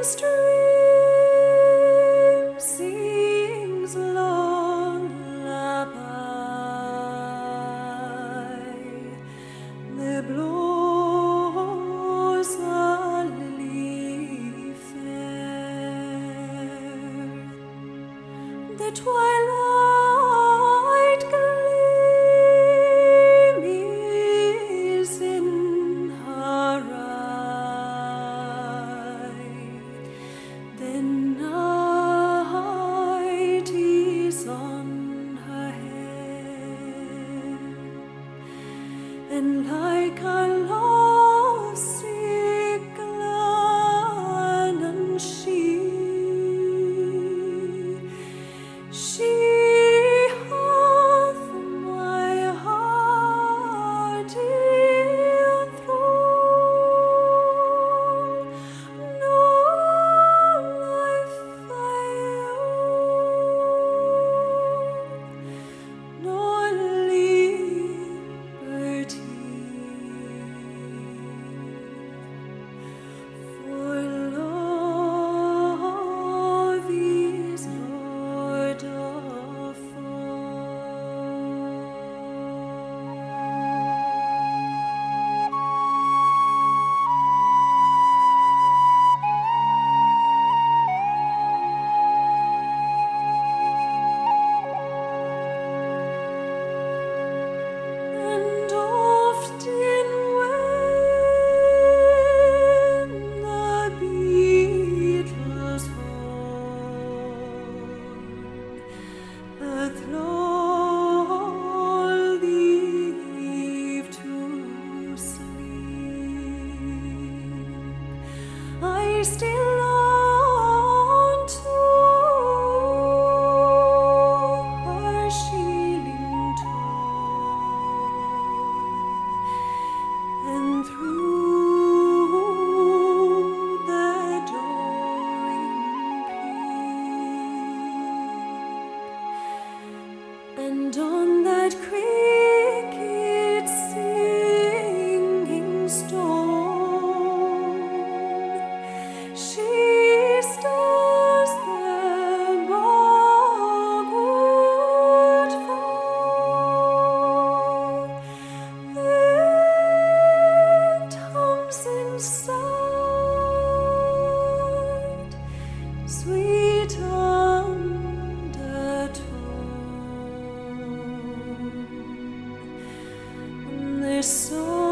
stream sings lullaby. There blows a lily fair. The twilight gleam is in her eye. The night is on her hair, and like a lovesick Glennon she hath my heart in thrall, nor life fail, nor liberty. For love is Lord of and often when the beetles hum, the thrall leave to sleep, I still long to her shieling tone, and through the dawning peep, and on that cricket singing stone, she stirs the bogwood fall. It hums inside, sweet undertone. The song